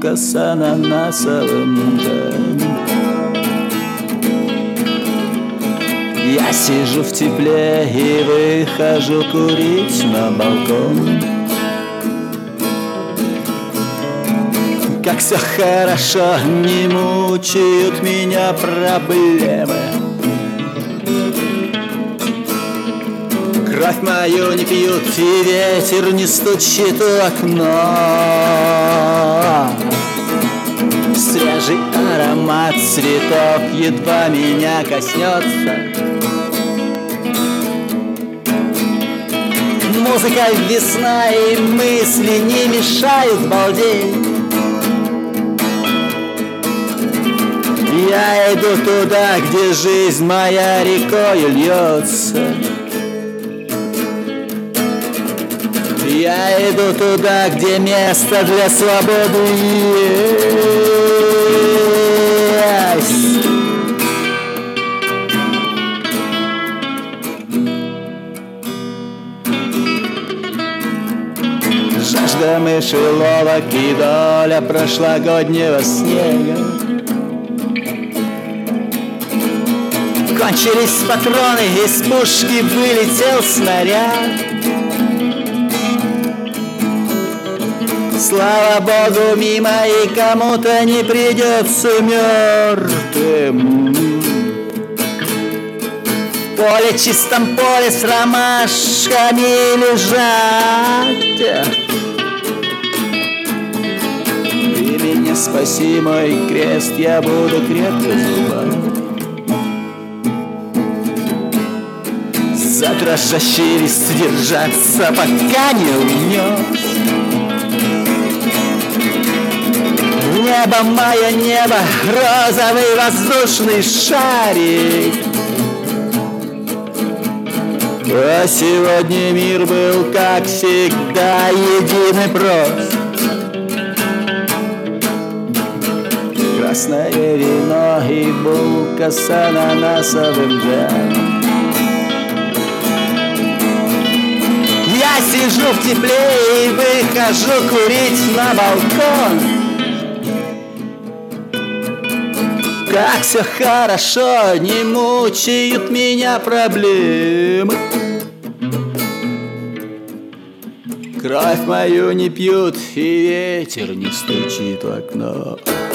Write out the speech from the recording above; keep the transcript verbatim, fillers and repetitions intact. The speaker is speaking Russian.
булка с ананасовым джемом. Я сижу в тепле и выхожу курить на балкон. Как все хорошо, не мучают меня проблемы. Кровь мою не пьют, и ветер не стучит в окно. Свежий аромат цветов едва меня коснется. Музыка, весна и мысли не мешают балдеть. Я иду туда, где жизнь моя рекой льется. Я иду туда, где место для свободы есть. Жажда мышеловок и доля прошлогоднего снега. Кончились патроны, из пушки вылетел снаряд. Слава Богу, мимо и кому-то не придется мертвым. В поле, чистом поле с ромашками лежат. Ты меня спаси, мой крест, я буду крепко зубать. За дрожащий лист держаться, пока не унес. Небо, мое небо, розовый воздушный шарик. А сегодня мир был, как всегда, един и прост. Красное вино и булка с ананасовым джемом. Я сижу в тепле и выхожу курить на балкон. Как все хорошо, не мучают меня проблемы. Кровь мою не пьют, и ветер не стучит в окно.